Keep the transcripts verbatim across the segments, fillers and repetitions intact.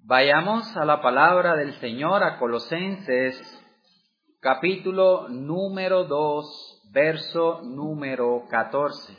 Vayamos a la palabra del Señor, a Colosenses, capítulo número dos, verso número catorce.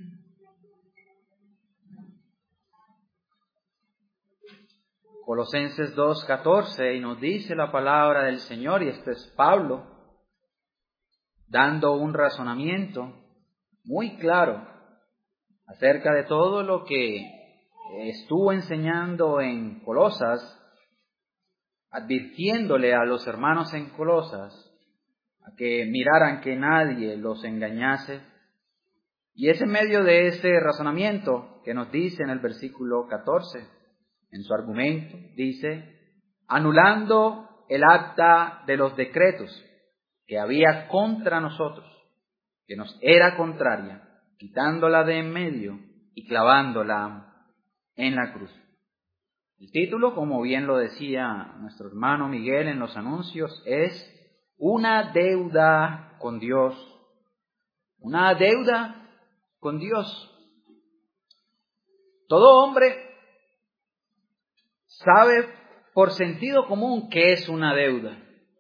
Colosenses dos, catorce, y nos dice la palabra del Señor, y este es Pablo, dando un razonamiento muy claro acerca de todo lo que estuvo enseñando en Colosas, advirtiéndole a los hermanos en Colosas a que miraran que nadie los engañase. Y es en medio de ese razonamiento que nos dice en el versículo catorce, en su argumento, dice, anulando el acta de los decretos que había contra nosotros, que nos era contraria, quitándola de en medio y clavándola en la cruz. El título, como bien lo decía nuestro hermano Miguel en los anuncios, es Una deuda con Dios. Una deuda con Dios. Todo hombre sabe por sentido común qué es una deuda.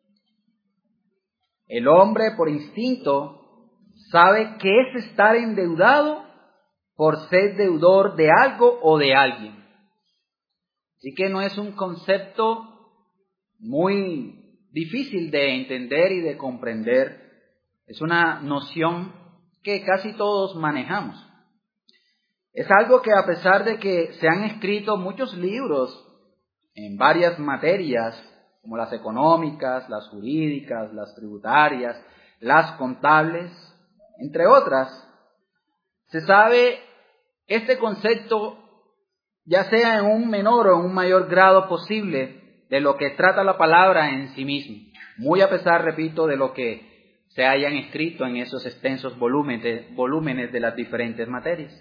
El hombre por instinto sabe qué es estar endeudado por ser deudor de algo o de alguien. Así que no es un concepto muy difícil de entender y de comprender. Es una noción que casi todos manejamos. Es algo que, a pesar de que se han escrito muchos libros en varias materias, como las económicas, las jurídicas, las tributarias, las contables, entre otras, se sabe este concepto ya sea en un menor o en un mayor grado posible de lo que trata la palabra en sí mismo, muy a pesar, repito, de lo que se hayan escrito en esos extensos volúmenes, volúmenes de las diferentes materias.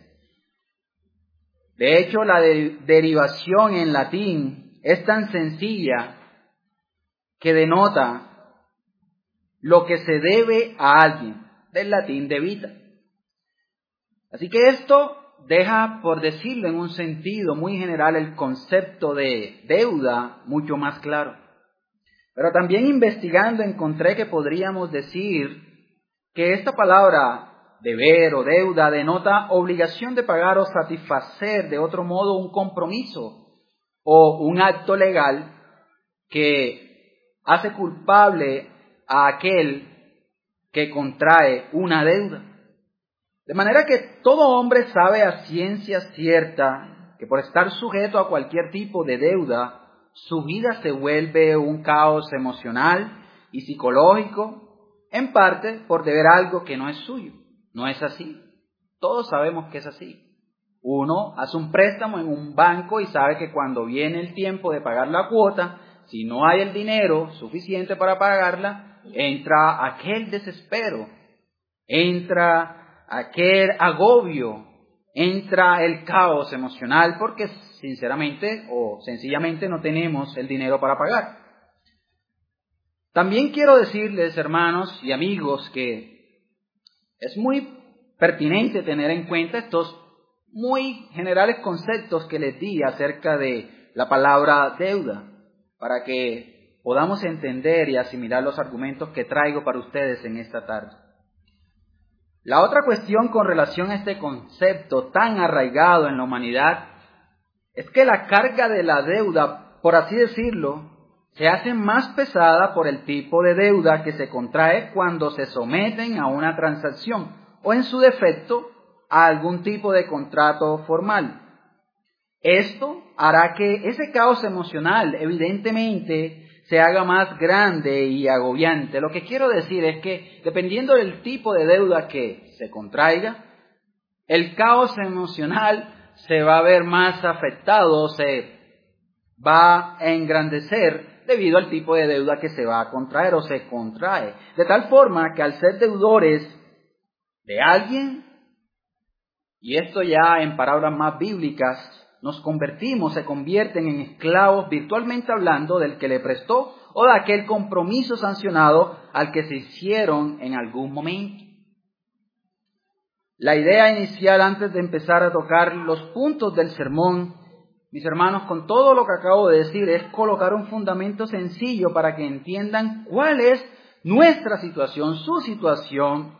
De hecho, la de, derivación en latín es tan sencilla que denota lo que se debe a alguien, del latín debita. Así que esto deja, por decirlo en un sentido muy general, el concepto de deuda mucho más claro. Pero también investigando encontré que podríamos decir que esta palabra deber o deuda denota obligación de pagar o satisfacer de otro modo un compromiso o un acto legal que hace culpable a aquel que contrae una deuda. De manera que todo hombre sabe a ciencia cierta que por estar sujeto a cualquier tipo de deuda, su vida se vuelve un caos emocional y psicológico, en parte por deber algo que no es suyo. No es así. Todos sabemos que es así. Uno hace un préstamo en un banco y sabe que cuando viene el tiempo de pagar la cuota, si no hay el dinero suficiente para pagarla, entra aquel desespero, entra aquel agobio, entra el caos emocional porque sinceramente o sencillamente no tenemos el dinero para pagar. También quiero decirles, hermanos y amigos, que es muy pertinente tener en cuenta estos muy generales conceptos que les di acerca de la palabra deuda, para que podamos entender y asimilar los argumentos que traigo para ustedes en esta tarde. La otra cuestión con relación a este concepto tan arraigado en la humanidad es que la carga de la deuda, por así decirlo, se hace más pesada por el tipo de deuda que se contrae cuando se someten a una transacción o, en su defecto, a algún tipo de contrato formal. Esto hará que ese caos emocional, evidentemente, se haga más grande y agobiante. Lo que quiero decir es que, dependiendo del tipo de deuda que se contraiga, el caos emocional se va a ver más afectado, se va a engrandecer debido al tipo de deuda que se va a contraer o se contrae. De tal forma que al ser deudores de alguien, y esto ya en palabras más bíblicas, nos convertimos, se convierten en esclavos virtualmente hablando del que le prestó o de aquel compromiso sancionado al que se hicieron en algún momento. La idea inicial antes de empezar a tocar los puntos del sermón mis hermanos, con todo lo que acabo de decir, es colocar un fundamento sencillo para que entiendan cuál es nuestra situación, su situación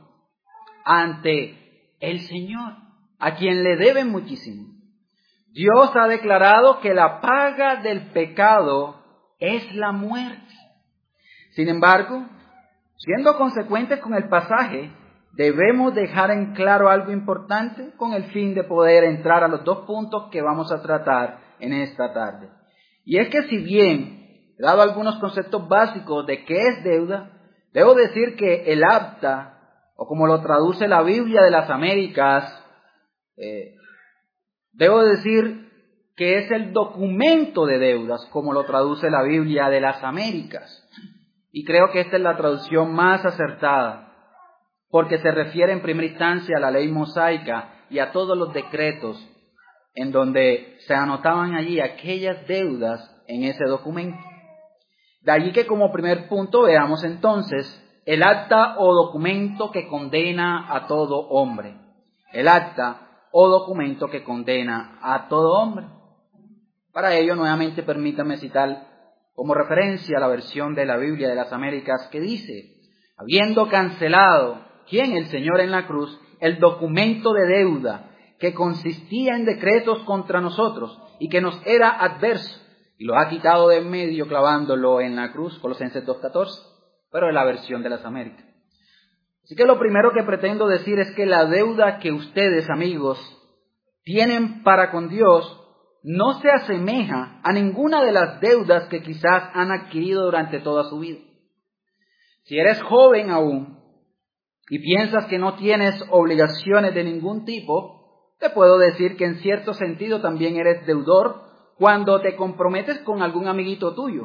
ante el Señor, a quien le deben muchísimo. Dios ha declarado que la paga del pecado es la muerte. Sin embargo, siendo consecuentes con el pasaje, debemos dejar en claro algo importante con el fin de poder entrar a los dos puntos que vamos a tratar en esta tarde. Y es que si bien he dado algunos conceptos básicos de qué es deuda, debo decir que el acta, o como lo traduce la Biblia de las Américas, eh, debo decir que es el documento de deudas, como lo traduce la Biblia de las Américas. Y creo que esta es la traducción más acertada, porque se refiere en primera instancia a la ley mosaica y a todos los decretos en donde se anotaban allí aquellas deudas en ese documento. De allí que como primer punto veamos entonces el acta o documento que condena a todo hombre. El acta o documento que condena a todo hombre. Para ello, nuevamente permítame citar como referencia la versión de la Biblia de las Américas que dice: habiendo cancelado, ¿quién? El Señor en la cruz, el documento de deuda que consistía en decretos contra nosotros y que nos era adverso, y lo ha quitado de en medio clavándolo en la cruz, Colosenses dos catorce, pero en la versión de las Américas. Así que lo primero que pretendo decir es que la deuda que ustedes, amigos, tienen para con Dios no se asemeja a ninguna de las deudas que quizás han adquirido durante toda su vida. Si eres joven aún y piensas que no tienes obligaciones de ningún tipo, te puedo decir que en cierto sentido también eres deudor cuando te comprometes con algún amiguito tuyo,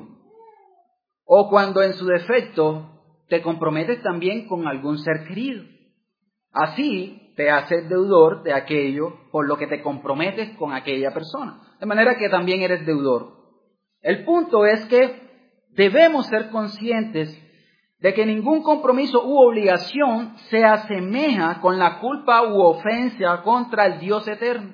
o cuando en su defecto te comprometes también con algún ser querido. Así te haces deudor de aquello por lo que te comprometes con aquella persona. De manera que también eres deudor. El punto es que debemos ser conscientes de que ningún compromiso u obligación se asemeja con la culpa u ofensa contra el Dios eterno.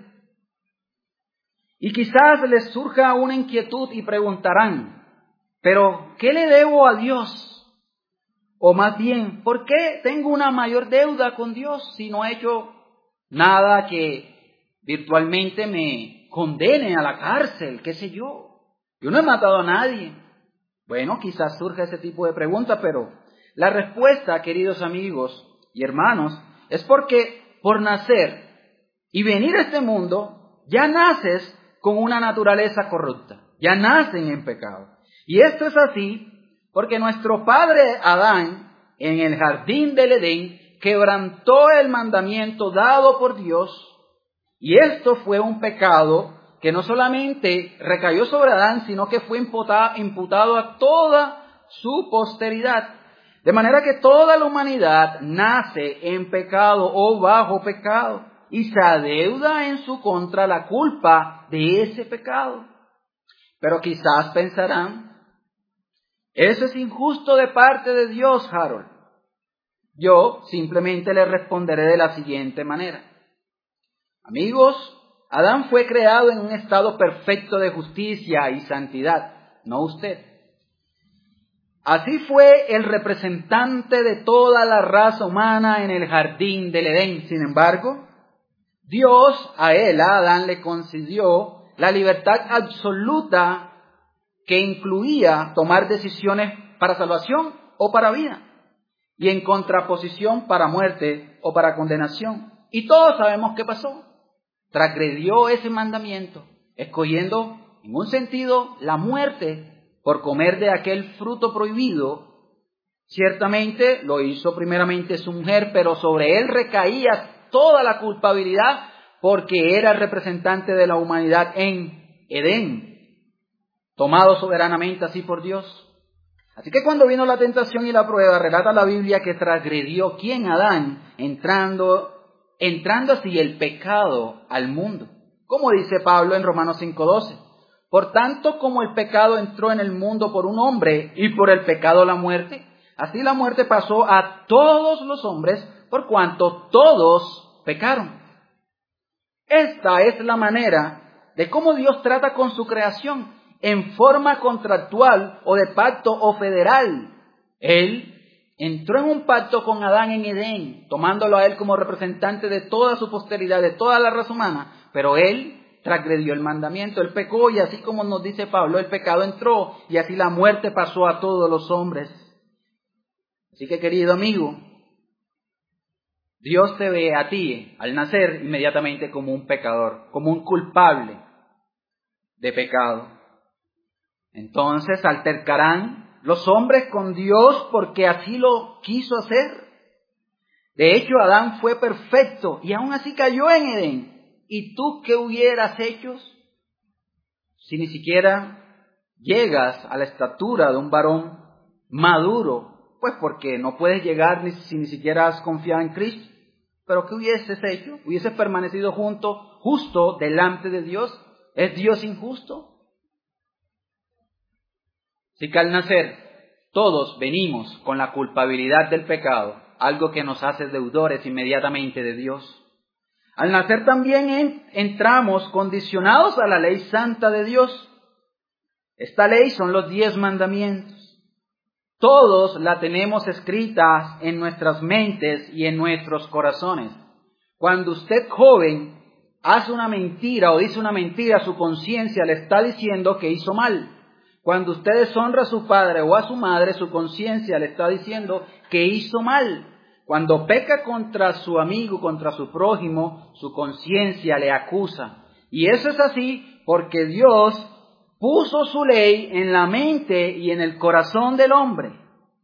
Y quizás les surja una inquietud y preguntarán, ¿pero qué le debo a Dios? O más bien, ¿por qué tengo una mayor deuda con Dios si no he hecho nada que virtualmente me condene a la cárcel? ¿Qué sé yo? Yo no he matado a nadie. Bueno, quizás surja ese tipo de pregunta, pero la respuesta, queridos amigos y hermanos, es porque por nacer y venir a este mundo, ya naces con una naturaleza corrupta. Ya nacen en pecado. Y esto es así porque nuestro padre Adán, en el jardín del Edén, quebrantó el mandamiento dado por Dios, y esto fue un pecado que no solamente recayó sobre Adán, sino que fue imputado a toda su posteridad. De manera que toda la humanidad nace en pecado o bajo pecado, y se adeuda en su contra la culpa de ese pecado. Pero quizás pensarán, eso es injusto de parte de Dios, Harold. Yo simplemente le responderé de la siguiente manera. Amigos, Adán fue creado en un estado perfecto de justicia y santidad, no usted. Así fue el representante de toda la raza humana en el jardín del Edén. Sin embargo, Dios a él, a Adán, le concedió la libertad absoluta que incluía tomar decisiones para salvación o para vida, y en contraposición para muerte o para condenación. Y todos sabemos qué pasó. Transgredió ese mandamiento, escogiendo, en un sentido, la muerte por comer de aquel fruto prohibido. Ciertamente lo hizo primeramente su mujer, pero sobre él recaía toda la culpabilidad porque era el representante de la humanidad en Edén, tomado soberanamente así por Dios. Así que cuando vino la tentación y la prueba, relata la Biblia que transgredió, ¿quién? Adán, entrando, entrando así el pecado al mundo. Como dice Pablo en Romanos cinco doce. Por tanto, como el pecado entró en el mundo por un hombre y por el pecado la muerte, así la muerte pasó a todos los hombres por cuanto todos pecaron. Esta es la manera de cómo Dios trata con su creación en forma contractual o de pacto o federal. Él entró en un pacto con Adán en Edén, tomándolo a él como representante de toda su posteridad, de toda la raza humana, pero él transgredió el mandamiento, él pecó, y así como nos dice Pablo, el pecado entró y así la muerte pasó a todos los hombres. Así que, querido amigo, Dios te ve a ti al nacer inmediatamente como un pecador, como un culpable de pecado. Entonces altercarán los hombres con Dios porque así lo quiso hacer. De hecho, Adán fue perfecto y aún así cayó en Edén. ¿Y tú qué hubieras hecho si ni siquiera llegas a la estatura de un varón maduro? Pues porque no puedes llegar ni, si ni siquiera has confiado en Cristo. ¿Pero qué hubieses hecho? ¿Hubieses permanecido junto, justo delante de Dios? ¿Es Dios injusto? Así que al nacer, todos venimos con la culpabilidad del pecado, algo que nos hace deudores inmediatamente de Dios. Al nacer también en, entramos condicionados a la ley santa de Dios. Esta ley son los diez mandamientos. Todos la tenemos escritas en nuestras mentes y en nuestros corazones. Cuando usted, joven, hace una mentira o dice una mentira, su conciencia le está diciendo que hizo mal. Cuando usted deshonra a su padre o a su madre, su conciencia le está diciendo que hizo mal. Cuando peca contra su amigo, contra su prójimo, su conciencia le acusa. Y eso es así porque Dios puso su ley en la mente y en el corazón del hombre.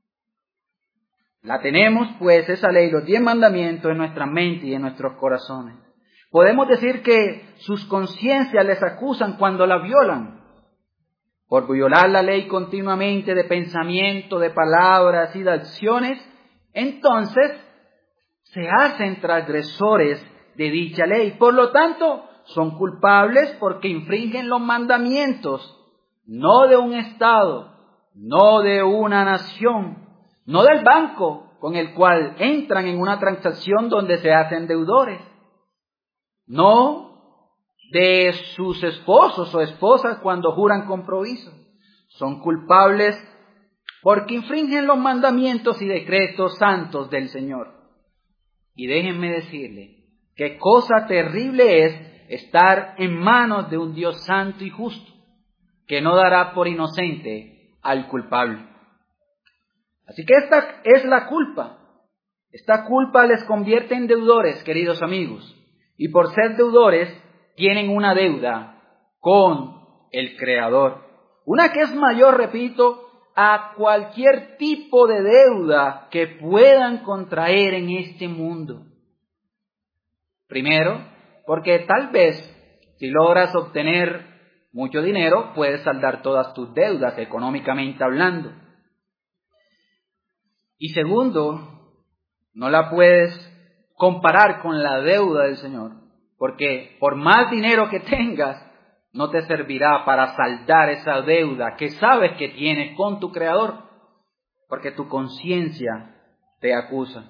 La tenemos, pues, esa ley, los diez mandamientos en nuestra mente y en nuestros corazones. Podemos decir que sus conciencias les acusan cuando la violan. Por violar la ley continuamente de pensamiento, de palabras y de acciones, entonces se hacen transgresores de dicha ley. Por lo tanto, son culpables porque infringen los mandamientos, no de un estado, no de una nación, no del banco con el cual entran en una transacción donde se hacen deudores, no de sus esposos o esposas cuando juran compromiso. Son culpables porque infringen los mandamientos y decretos santos del Señor. Y déjenme decirle, qué cosa terrible es estar en manos de un Dios santo y justo, que no dará por inocente al culpable. Así que esta es la culpa. Esta culpa les convierte en deudores, queridos amigos. Y por ser deudores, tienen una deuda con el Creador. Una que es mayor, repito, a cualquier tipo de deuda que puedan contraer en este mundo. Primero, porque tal vez si logras obtener mucho dinero, puedes saldar todas tus deudas económicamente hablando. Y segundo, no la puedes comparar con la deuda del Señor, porque por más dinero que tengas, no te servirá para saldar esa deuda que sabes que tienes con tu Creador, porque tu conciencia te acusa.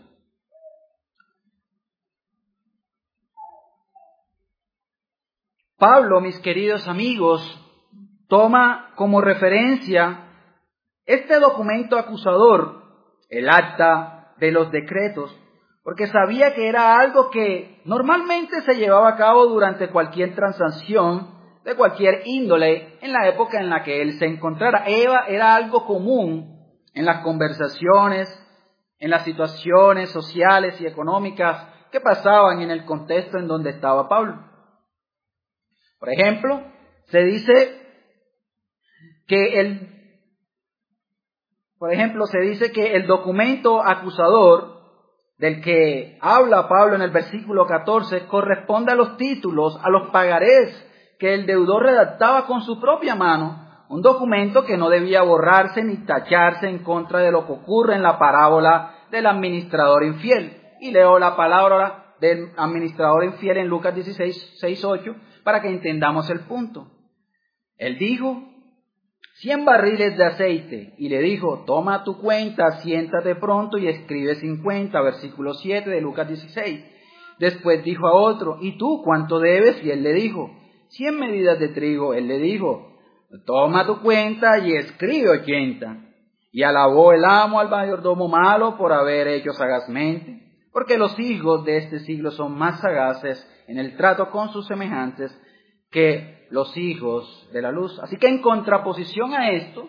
Pablo, mis queridos amigos, toma como referencia este documento acusador, el acta de los decretos, porque sabía que era algo que normalmente se llevaba a cabo durante cualquier transacción de cualquier índole en la época en la que él se encontrara. Eva era algo común en las conversaciones, en las situaciones sociales y económicas que pasaban en el contexto en donde estaba Pablo. Por ejemplo, se dice que el, por ejemplo, se dice que el documento acusador del que habla Pablo en el versículo catorce corresponde a los títulos, a los pagarés que el deudor redactaba con su propia mano, un documento que no debía borrarse ni tacharse en contra de lo que ocurre en la parábola del administrador infiel. Y leo la palabra del administrador infiel en Lucas dieciséis, seis, ocho, para que entendamos el punto. Él dijo, cien barriles de aceite, y le dijo, toma tu cuenta, siéntate pronto y escribe cincuenta, versículo siete de Lucas dieciséis. Después dijo a otro, ¿y tú cuánto debes? Y él le dijo, cien medidas de trigo, él le dijo, toma tu cuenta y escribe ochenta. Y alabó el amo al mayordomo malo por haber hecho sagazmente, porque los hijos de este siglo son más sagaces en el trato con sus semejantes que los hijos de la luz. Así que en contraposición a esto,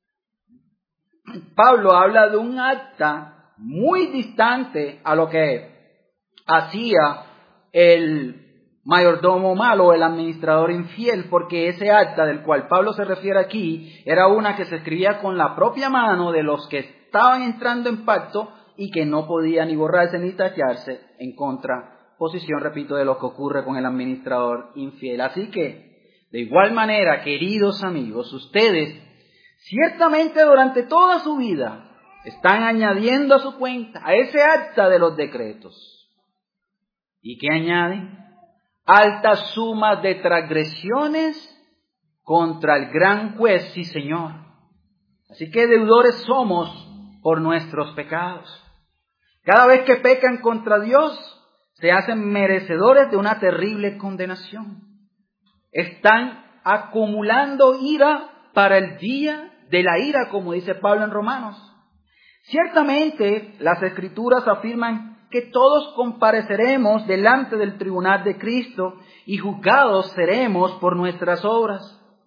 Pablo habla de un acta muy distante a lo que hacía el mayordomo malo, el administrador infiel, porque ese acta del cual Pablo se refiere aquí era una que se escribía con la propia mano de los que estaban entrando en pacto y que no podía ni borrarse ni tacharse, en contraposición, repito, de lo que ocurre con el administrador infiel. Así que, de igual manera, queridos amigos, ustedes ciertamente durante toda su vida están añadiendo a su cuenta, a ese acta de los decretos. ¿Y qué añaden? Altas sumas de transgresiones contra el gran juez, sí Señor. Así que deudores somos por nuestros pecados. Cada vez que pecan contra Dios, se hacen merecedores de una terrible condenación. Están acumulando ira para el día de la ira, como dice Pablo en Romanos. Ciertamente, las Escrituras afirman que todos compareceremos delante del tribunal de Cristo y juzgados seremos por nuestras obras.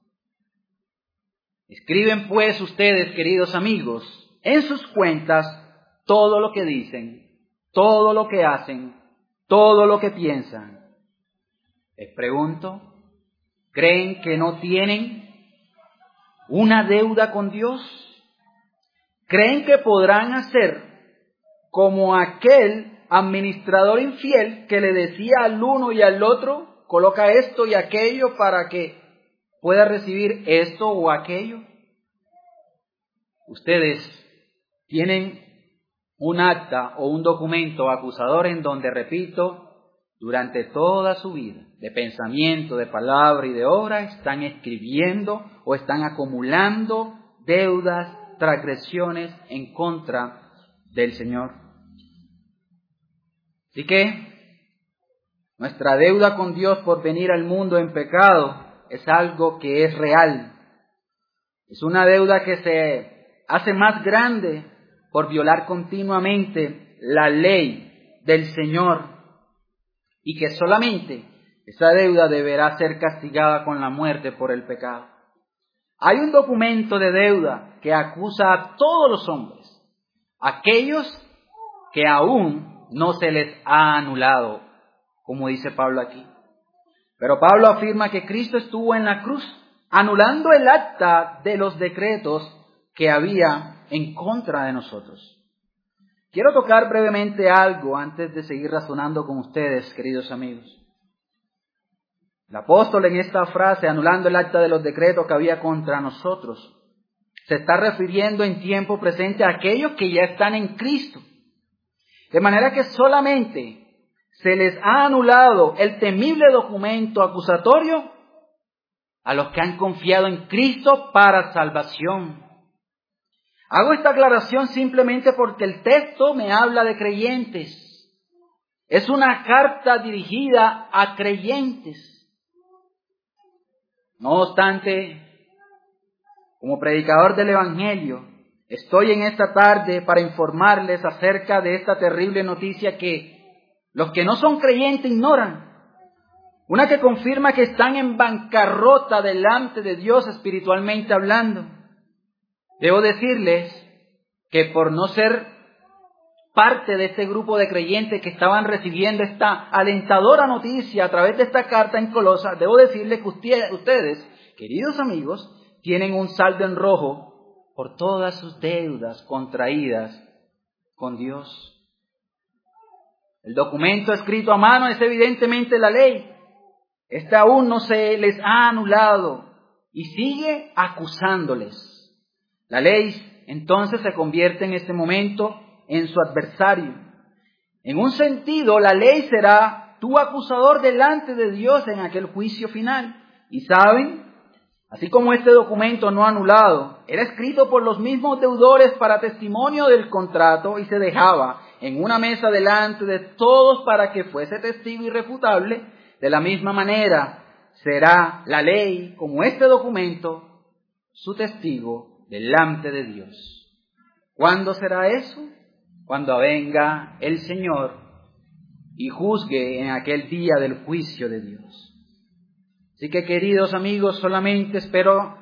Escriben pues ustedes, queridos amigos, en sus cuentas todo lo que dicen, todo lo que hacen, todo lo que piensan. Les pregunto, ¿creen que no tienen una deuda con Dios? ¿Creen que podrán hacer como aquel administrador infiel que le decía al uno y al otro, coloca esto y aquello para que pueda recibir esto o aquello? Ustedes tienen un acta o un documento acusador en donde, repito, durante toda su vida, de pensamiento, de palabra y de obra, están escribiendo o están acumulando deudas, transgresiones en contra del Señor. Así que nuestra deuda con Dios por venir al mundo en pecado es algo que es real. Es una deuda que se hace más grande por violar continuamente la ley del Señor y que solamente esa deuda deberá ser castigada con la muerte por el pecado. Hay un documento de deuda que acusa a todos los hombres, aquellos que aún no se les ha anulado, como dice Pablo aquí. Pero Pablo afirma que Cristo estuvo en la cruz, anulando el acta de los decretos que había en contra de nosotros. Quiero tocar brevemente algo antes de seguir razonando con ustedes, queridos amigos. El apóstol en esta frase, anulando el acta de los decretos que había contra nosotros, se está refiriendo en tiempo presente a aquellos que ya están en Cristo. De manera que solamente se les ha anulado el temible documento acusatorio a los que han confiado en Cristo para salvación. Hago esta aclaración simplemente porque el texto me habla de creyentes. Es una carta dirigida a creyentes. No obstante, como predicador del Evangelio, estoy en esta tarde para informarles acerca de esta terrible noticia que los que no son creyentes ignoran. Una que confirma que están en bancarrota delante de Dios espiritualmente hablando. Debo decirles que por no ser parte de este grupo de creyentes que estaban recibiendo esta alentadora noticia a través de esta carta en Colosas, debo decirles que ustedes, queridos amigos, tienen un saldo en rojo por todas sus deudas contraídas con Dios. El documento escrito a mano es evidentemente la ley. Esta aún no se les ha anulado y sigue acusándoles. La ley entonces se convierte en este momento en su adversario. En un sentido, la ley será tu acusador delante de Dios en aquel juicio final. Y saben, así como este documento no anulado era escrito por los mismos deudores para testimonio del contrato y se dejaba en una mesa delante de todos para que fuese testigo irrefutable, de la misma manera será la ley, como este documento, su testigo delante de Dios. ¿Cuándo será eso? Cuando venga el Señor y juzgue en aquel día del juicio de Dios. Así que, queridos amigos, solamente espero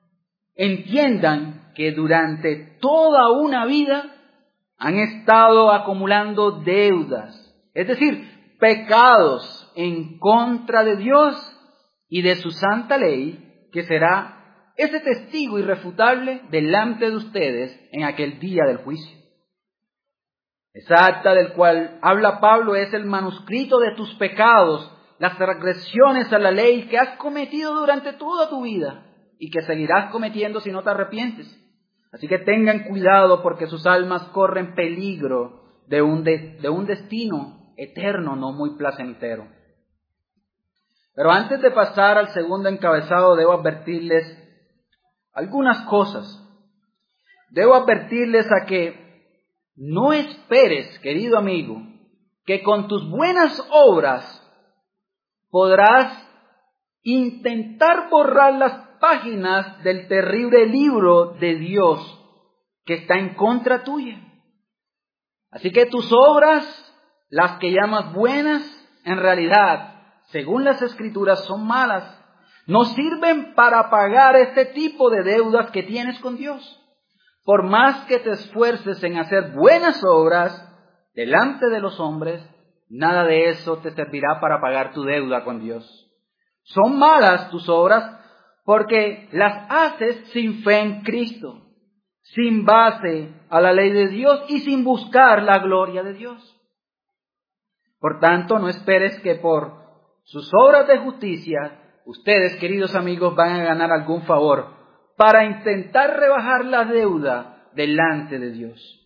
entiendan que durante toda una vida han estado acumulando deudas, es decir, pecados en contra de Dios y de su santa ley, que será ese testigo irrefutable delante de ustedes en aquel día del juicio. Esa acta del cual habla Pablo es el manuscrito de tus pecados, las transgresiones a la ley que has cometido durante toda tu vida y que seguirás cometiendo si no te arrepientes. Así que tengan cuidado, porque sus almas corren peligro de un, de, de un destino eterno no muy placentero. Pero antes de pasar al segundo encabezado, debo advertirles algunas cosas. Debo advertirles a que no esperes, querido amigo, que con tus buenas obras podrás intentar borrar las páginas del terrible libro de Dios que está en contra tuya. Así que tus obras, las que llamas buenas, en realidad, según las Escrituras, son malas. No sirven para pagar este tipo de deudas que tienes con Dios. Por más que te esfuerces en hacer buenas obras delante de los hombres, nada de eso te servirá para pagar tu deuda con Dios. Son malas tus obras porque las haces sin fe en Cristo, sin base a la ley de Dios y sin buscar la gloria de Dios. Por tanto, no esperes que por sus obras de justicia, ustedes, queridos amigos, van a ganar algún favor para intentar rebajar la deuda delante de Dios.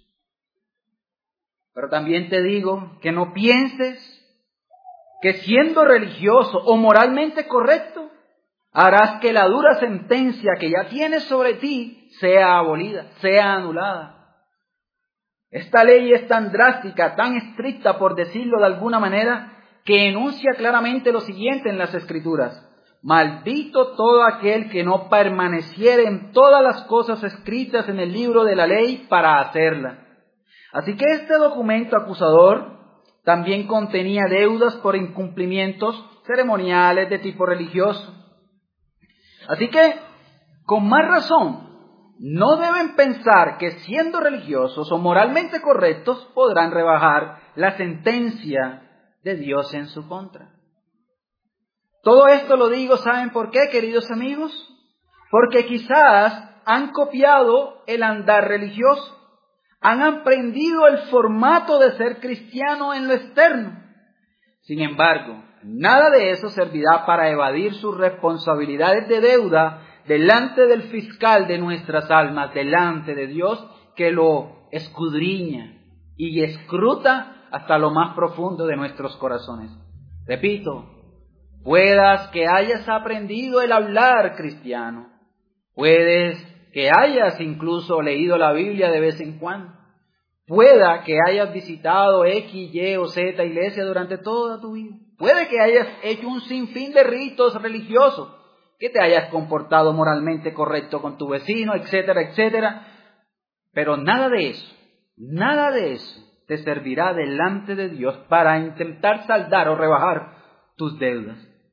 Pero también te digo que no pienses que siendo religioso o moralmente correcto, harás que la dura sentencia que ya tienes sobre ti sea abolida, sea anulada. Esta ley es tan drástica, tan estricta, por decirlo de alguna manera, que enuncia claramente lo siguiente en las Escrituras: maldito todo aquel que no permaneciere en todas las cosas escritas en el libro de la ley para hacerla. Así que este documento acusador también contenía deudas por incumplimientos ceremoniales de tipo religioso. Así que, con más razón, no deben pensar que siendo religiosos o moralmente correctos podrán rebajar la sentencia de Dios en su contra. Todo esto lo digo, ¿saben por qué, queridos amigos? Porque quizás han copiado el andar religioso, han aprendido el formato de ser cristiano en lo externo. Sin embargo, nada de eso servirá para evadir sus responsabilidades de deuda delante del fiscal de nuestras almas, delante de Dios, que lo escudriña y escruta hasta lo más profundo de nuestros corazones. Repito, puedas que hayas aprendido el hablar cristiano, puedes que hayas incluso leído la Biblia de vez en cuando, pueda que hayas visitado X, Y o Z iglesia durante toda tu vida, puede que hayas hecho un sinfín de ritos religiosos, que te hayas comportado moralmente correcto con tu vecino, etcétera, etcétera, pero nada de eso, nada de eso te servirá delante de Dios para intentar saldar o rebajar tus deudas.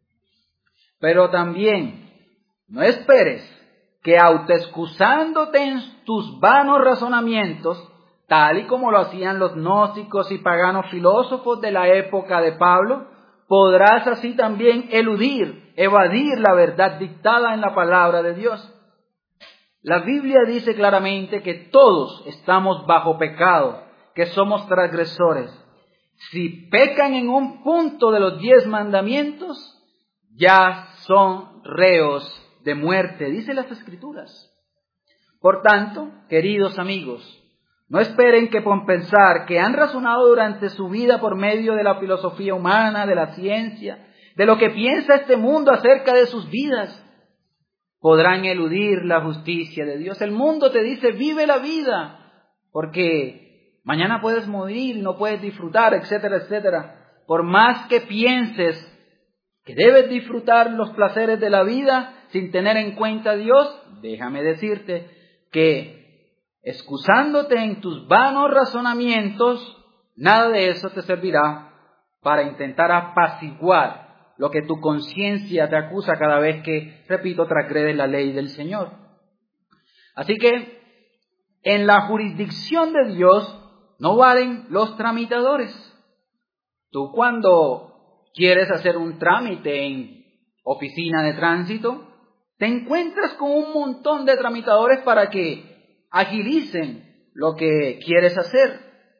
Pero también no esperes que autoexcusándote en tus vanos razonamientos, tal y como lo hacían los gnósticos y paganos filósofos de la época de Pablo, podrás así también eludir, evadir la verdad dictada en la palabra de Dios. La Biblia dice claramente que todos estamos bajo pecado, que somos transgresores. Si pecan en un punto de los diez mandamientos, ya son reos de muerte, dice las Escrituras. Por tanto, queridos amigos, no esperen que por pensar que han razonado durante su vida por medio de la filosofía humana, de la ciencia, de lo que piensa este mundo acerca de sus vidas, podrán eludir la justicia de Dios. El mundo te dice, vive la vida, porque mañana puedes morir, no puedes disfrutar, etcétera, etcétera. Por más que pienses que debes disfrutar los placeres de la vida sin tener en cuenta a Dios, déjame decirte que excusándote en tus vanos razonamientos, nada de eso te servirá para intentar apaciguar lo que tu conciencia te acusa cada vez que, repito, transgredes la ley del Señor. Así que en la jurisdicción de Dios no valen los tramitadores. Tú cuando quieres hacer un trámite en oficina de tránsito, te encuentras con un montón de tramitadores para que agilicen lo que quieres hacer.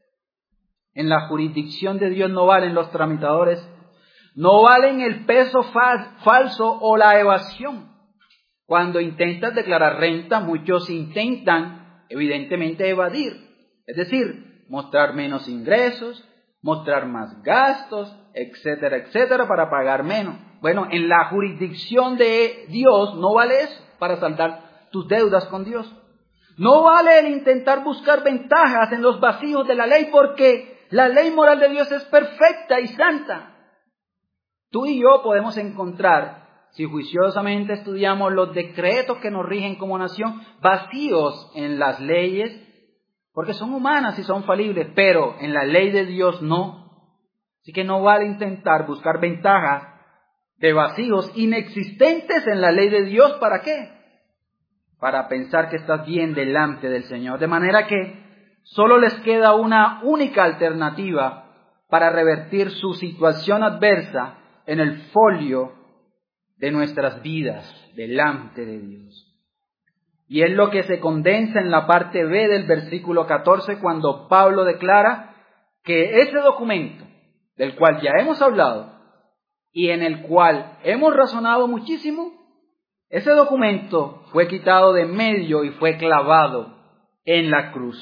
En la jurisdicción de Dios no valen los tramitadores, no valen el peso fa- falso o la evasión. Cuando intentas declarar renta, muchos intentan, evidentemente, evadir. Es decir, mostrar menos ingresos, mostrar más gastos, etcétera, etcétera, para pagar menos. Bueno, en la jurisdicción de Dios no vale eso para saldar tus deudas con Dios. No vale el intentar buscar ventajas en los vacíos de la ley, porque la ley moral de Dios es perfecta y santa. Tú y yo podemos encontrar, si juiciosamente estudiamos los decretos que nos rigen como nación, vacíos en las leyes, porque son humanas y son falibles, pero en la ley de Dios no. Así que no vale intentar buscar ventajas de vacíos inexistentes en la ley de Dios. ¿Para qué? Para pensar que estás bien delante del Señor. De manera que solo les queda una única alternativa para revertir su situación adversa en el folio de nuestras vidas delante de Dios. Y es lo que se condensa en la parte B del versículo catorce, cuando Pablo declara que ese documento, del cual ya hemos hablado y en el cual hemos razonado muchísimo, ese documento fue quitado de en medio y fue clavado en la cruz.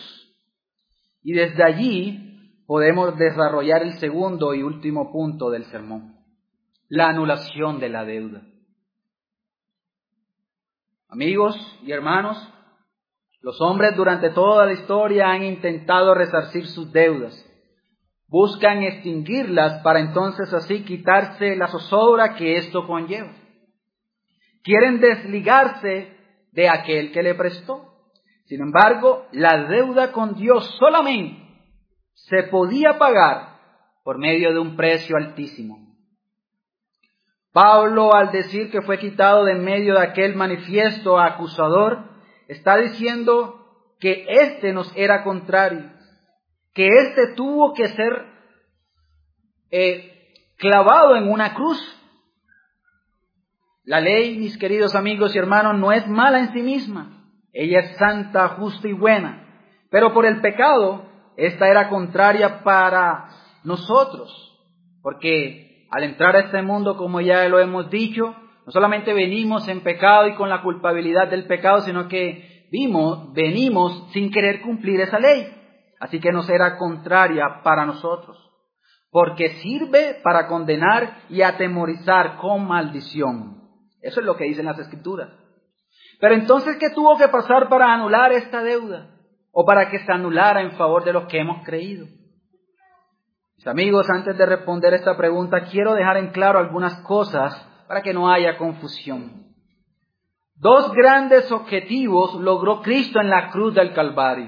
Y desde allí podemos desarrollar el segundo y último punto del sermón: la anulación de la deuda. Amigos y hermanos, los hombres durante toda la historia han intentado resarcir sus deudas. Buscan extinguirlas para entonces así quitarse la zozobra que esto conlleva. Quieren desligarse de aquel que le prestó. Sin embargo, la deuda con Dios solamente se podía pagar por medio de un precio altísimo. Pablo, al decir que fue quitado de en medio de aquel manifiesto acusador, está diciendo que éste nos era contrario, que éste tuvo que ser eh, clavado en una cruz. La ley, mis queridos amigos y hermanos, no es mala en sí misma. Ella es santa, justa y buena. Pero por el pecado, esta era contraria para nosotros. Porque al entrar a este mundo, como ya lo hemos dicho, no solamente venimos en pecado y con la culpabilidad del pecado, sino que vimos, venimos sin querer cumplir esa ley. Así que nos era contraria para nosotros. Porque sirve para condenar y atemorizar con maldición. Eso es lo que dicen las Escrituras. Pero entonces, ¿qué tuvo que pasar para anular esta deuda? O para que se anulara en favor de los que hemos creído. Mis amigos, antes de responder esta pregunta, quiero dejar en claro algunas cosas para que no haya confusión. Dos grandes objetivos logró Cristo en la cruz del Calvario.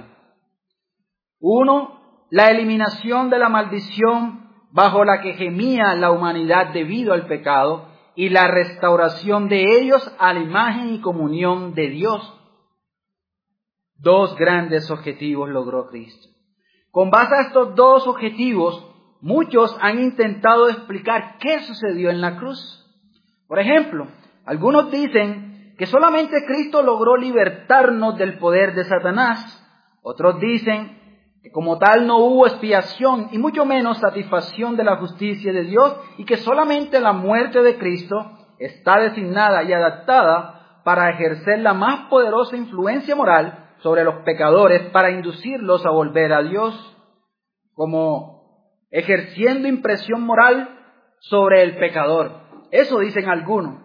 Uno, la eliminación de la maldición bajo la que gemía la humanidad debido al pecado, y la restauración de ellos a la imagen y comunión de Dios. Dos grandes objetivos logró Cristo. Con base a estos dos objetivos, muchos han intentado explicar qué sucedió en la cruz. Por ejemplo, algunos dicen que solamente Cristo logró libertarnos del poder de Satanás. Otros dicen que como tal no hubo expiación y mucho menos satisfacción de la justicia de Dios, y que solamente la muerte de Cristo está designada y adaptada para ejercer la más poderosa influencia moral sobre los pecadores, para inducirlos a volver a Dios, como ejerciendo impresión moral sobre el pecador. Eso dicen algunos.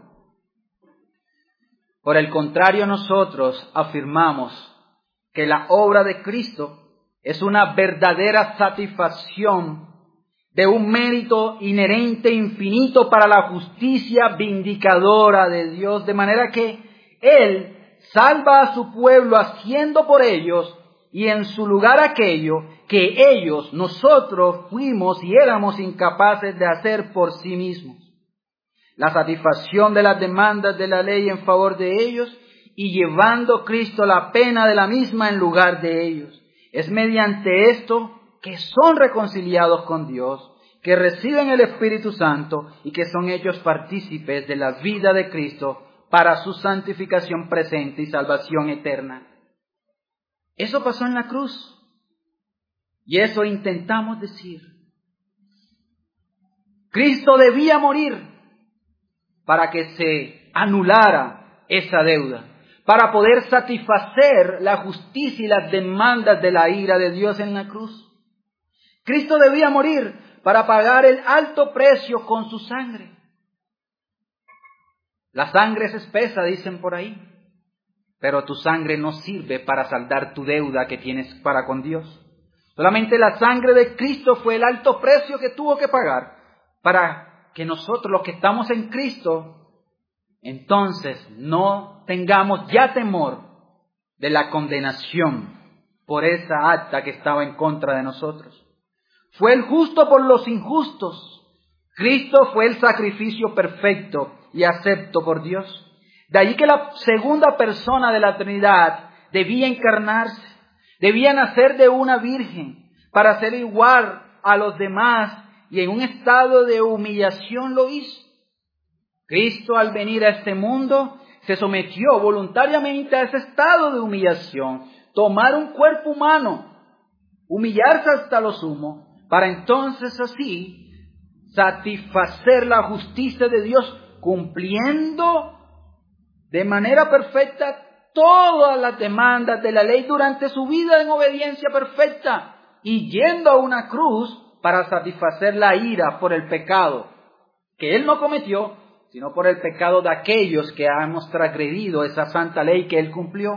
Por el contrario, nosotros afirmamos que la obra de Cristo es una verdadera satisfacción de un mérito inherente, infinito para la justicia vindicadora de Dios, de manera que Él salva a su pueblo haciendo por ellos y en su lugar aquello que ellos, nosotros, fuimos y éramos incapaces de hacer por sí mismos. La satisfacción de las demandas de la ley en favor de ellos y llevando Cristo la pena de la misma en lugar de ellos. Es mediante esto que son reconciliados con Dios, que reciben el Espíritu Santo y que son hechos partícipes de la vida de Cristo para su santificación presente y salvación eterna. Eso pasó en la cruz. Y eso intentamos decir. Cristo debía morir para que se anulara esa deuda, para poder satisfacer la justicia y las demandas de la ira de Dios en la cruz. Cristo debía morir para pagar el alto precio con su sangre. La sangre es espesa, dicen por ahí, pero tu sangre no sirve para saldar tu deuda que tienes para con Dios. Solamente la sangre de Cristo fue el alto precio que tuvo que pagar para que nosotros, los que estamos en Cristo, entonces no tengamos ya temor de la condenación por esa acta que estaba en contra de nosotros. Fue el justo por los injustos. Cristo fue el sacrificio perfecto y acepto por Dios. De allí que la segunda persona de la Trinidad debía encarnarse, debía nacer de una virgen para ser igual a los demás y en un estado de humillación lo hizo. Cristo al venir a este mundo se sometió voluntariamente a ese estado de humillación, tomar un cuerpo humano, humillarse hasta lo sumo, para entonces así satisfacer la justicia de Dios, cumpliendo de manera perfecta todas las demandas de la ley durante su vida en obediencia perfecta y yendo a una cruz para satisfacer la ira por el pecado que Él no cometió, sino por el pecado de aquellos que hemos transgredido esa santa ley que Él cumplió.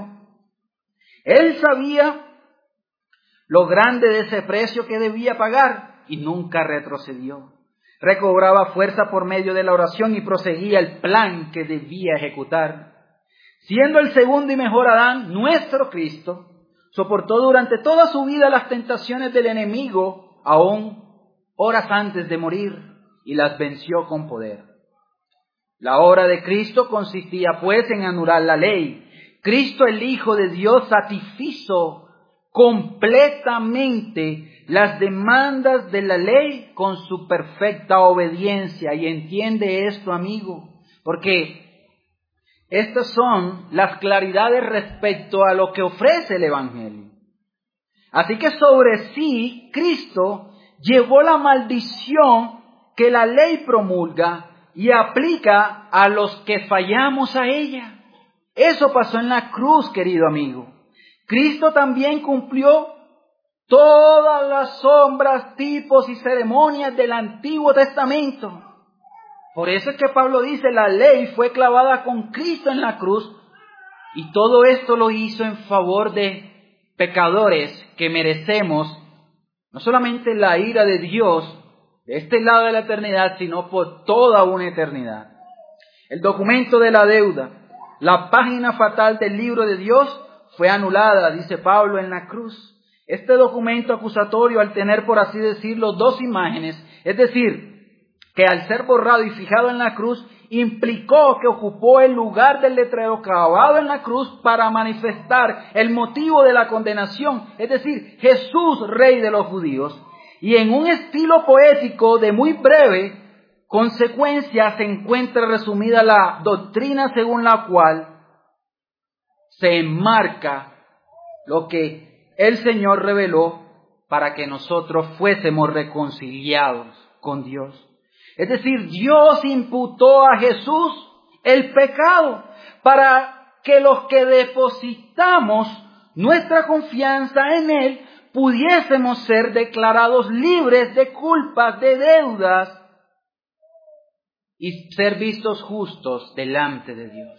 Él sabía lo grande de ese precio que debía pagar y nunca retrocedió. Recobraba fuerza por medio de la oración y proseguía el plan que debía ejecutar. Siendo el segundo y mejor Adán, nuestro Cristo, soportó durante toda su vida las tentaciones del enemigo, aún horas antes de morir, y las venció con poder. La obra de Cristo consistía pues en anular la ley. Cristo, el Hijo de Dios, satisfizo completamente las demandas de la ley con su perfecta obediencia. Y entiende esto, amigo, porque estas son las claridades respecto a lo que ofrece el Evangelio. Así que sobre sí, Cristo llevó la maldición que la ley promulga y aplica a los que fallamos a ella. Eso pasó en la cruz, querido amigo. Cristo también cumplió todas las sombras, tipos y ceremonias del Antiguo Testamento. Por eso es que Pablo dice, la ley fue clavada con Cristo en la cruz y todo esto lo hizo en favor de pecadores que merecemos no solamente la ira de Dios de este lado de la eternidad, sino por toda una eternidad. El documento de la deuda, la página fatal del libro de Dios, fue anulada, dice Pablo, en la cruz. Este documento acusatorio, al tener, por así decirlo, dos imágenes, es decir, que al ser borrado y fijado en la cruz, implicó que ocupó el lugar del letrero clavado en la cruz para manifestar el motivo de la condenación, es decir, Jesús, Rey de los judíos. Y en un estilo poético de muy breve consecuencia se encuentra resumida la doctrina según la cual se enmarca lo que el Señor reveló para que nosotros fuésemos reconciliados con Dios. Es decir, Dios imputó a Jesús el pecado para que los que depositamos nuestra confianza en Él pudiésemos ser declarados libres de culpas, de deudas y ser vistos justos delante de Dios.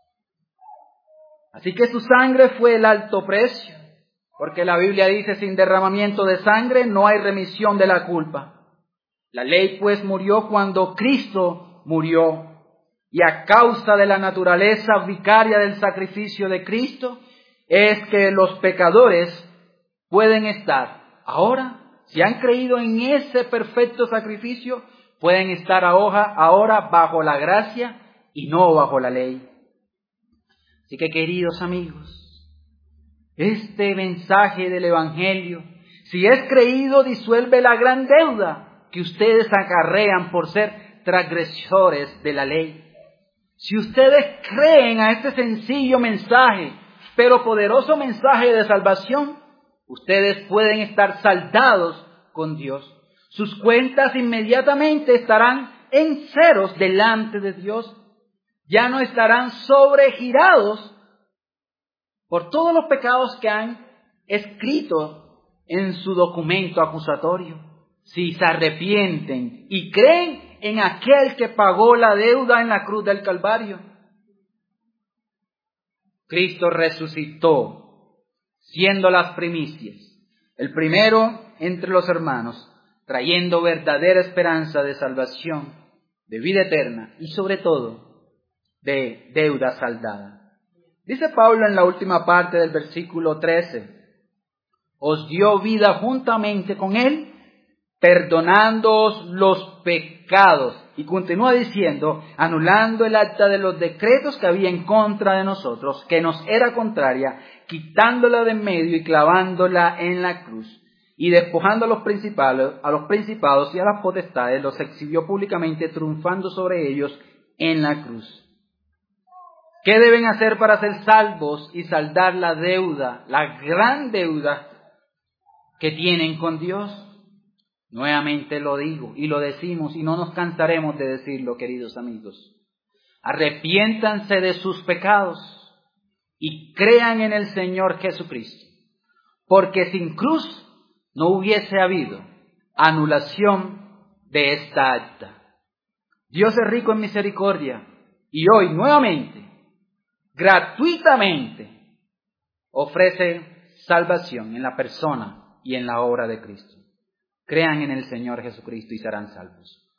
Así que su sangre fue el alto precio, porque la Biblia dice, sin derramamiento de sangre no hay remisión de la culpa. La ley pues murió cuando Cristo murió, y a causa de la naturaleza vicaria del sacrificio de Cristo, es que los pecadores pueden estar ahora, si han creído en ese perfecto sacrificio, pueden estar ahora, ahora bajo la gracia y no bajo la ley. Así que, queridos amigos, este mensaje del Evangelio, si es creído, disuelve la gran deuda que ustedes acarrean por ser transgresores de la ley. Si ustedes creen a este sencillo mensaje, pero poderoso mensaje de salvación, ustedes pueden estar saldados con Dios. Sus cuentas inmediatamente estarán en ceros delante de Dios. Ya no estarán sobregirados por todos los pecados que han escrito en su documento acusatorio. Si se arrepienten y creen en aquel que pagó la deuda en la cruz del Calvario. Cristo resucitó, siendo las primicias, el primero entre los hermanos, trayendo verdadera esperanza de salvación, de vida eterna y sobre todo de deuda saldada. Dice Pablo en la última parte del versículo trece, os dio vida juntamente con él, perdonándoos los pecados. Y continúa diciendo, anulando el acta de los decretos que había en contra de nosotros, que nos era contraria, quitándola de en medio y clavándola en la cruz. Y despojando a los principales, a los principados y a las potestades, los exhibió públicamente, triunfando sobre ellos en la cruz. ¿Qué deben hacer para ser salvos y saldar la deuda, la gran deuda que tienen con Dios? Nuevamente lo digo y lo decimos y no nos cansaremos de decirlo, queridos amigos. Arrepiéntanse de sus pecados y crean en el Señor Jesucristo, porque sin cruz no hubiese habido anulación de esta acta. Dios es rico en misericordia y hoy nuevamente, gratuitamente, ofrece salvación en la persona y en la obra de Cristo. Crean en el Señor Jesucristo y serán salvos.